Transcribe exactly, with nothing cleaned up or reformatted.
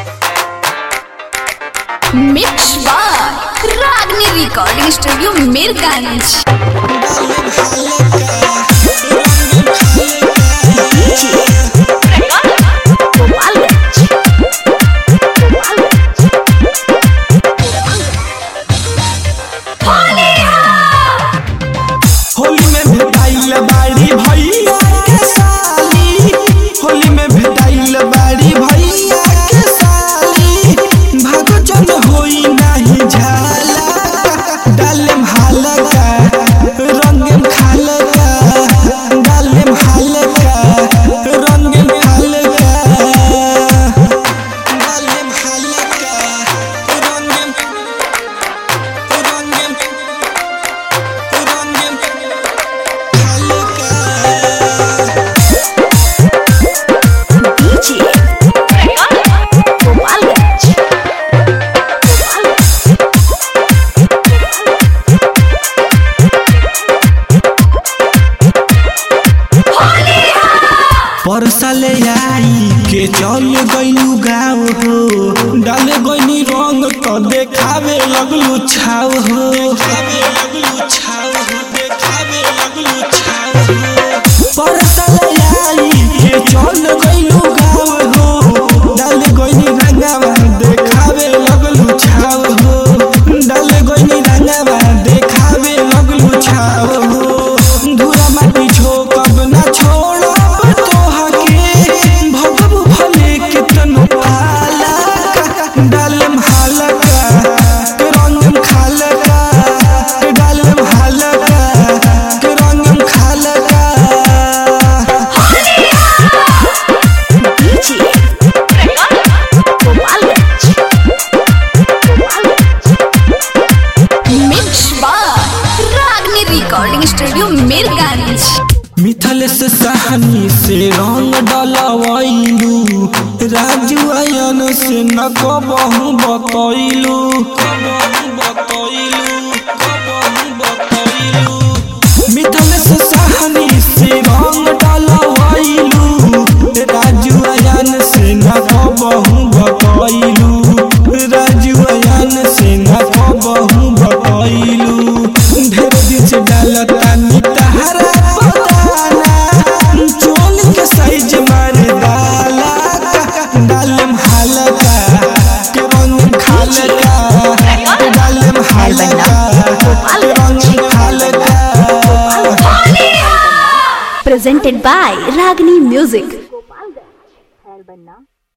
Mix by Ragni recording studio Mirganj. Holi में भेटाइल बाड़ी भैया के साली, होली में भेटाइल बाड़ी भैया के साली, भागो जन होई नाही झाला, डालेम हालका रंगेम खालका, डालेम हालका रंगेम खालका, डालेम हालका रंगेम रंगेम परसले आई के चल गइलू गाँव हो, डाले गइनी रंग तो देखावे लगलू छाव हो, देखावे लगलू छाव हो, देखावे लगलू छाव हो। परसले आई के चल गइलू गाँव हो, डाले गइनी रंगवा देखावे लगलू छाव हो, डाले गइनी रंगवा देखावे लगलू छाव हो। धुरा माटी झोकब ना छोड़ब भगबू भले कितनो पाला, डालम हालका रंगम खालका, डालम हालका रंगम खालका। Mix by Ragni recording studio Mirganj. Mithlesh Sahni से रंग डलवाइलू, राजू आयन से न कबहू बतैलू, मिथलेश सहनी से रंग डलवाइलू, राजू आयन से न कबहू बतैलू, राजू आयन से न कबहू बतैलू। ढेर दिन से डालता नी तहरा चोल के साइज मारे डाला, डालम हालका रंग खालका, डालम हालका रंग खालका। Presented by Ragni music.